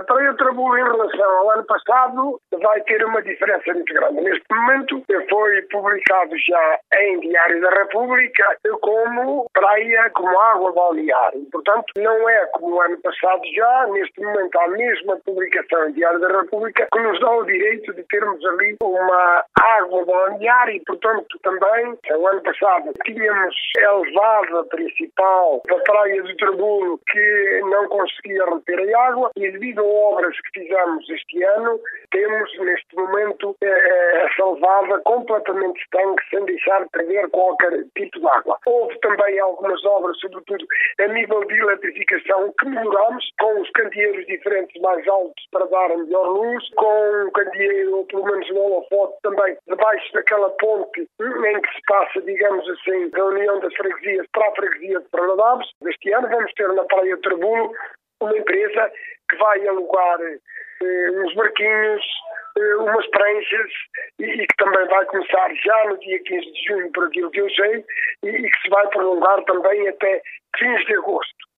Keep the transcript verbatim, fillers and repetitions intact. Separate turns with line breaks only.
Praia de Trabulo, em relação ao ano passado, vai ter uma diferença muito grande. Neste momento, foi publicado já em Diário da República como praia, como água balnear. Portanto, não é como o ano passado já. Neste momento, há a mesma publicação em Diário da República que nos dá o direito de termos ali uma água balnear e, portanto, também, o ano passado, tínhamos a elevada principal da Praia do Trabulo que não conseguia reter a água e, devido a obras que fizemos este ano, temos neste momento essa elevada completamente estanque, sem deixar de perder qualquer tipo de água. Houve também algumas obras, sobretudo a nível de eletrificação, que melhoramos, com os candeeiros diferentes mais altos para dar melhor luz, com um candeeiro, ou pelo menos no holofote, também debaixo daquela ponte em que se passa, digamos assim, da União das Freguesias para a Freguesia de Paranadáveis. Este ano vamos ter na Praia de Trabulo uma empresa que vai alugar eh, uns barquinhos, eh, umas pranchas e, e que também vai começar já no dia quinze de junho, por aquilo que eu sei, e, e que se vai prolongar também até fins de agosto.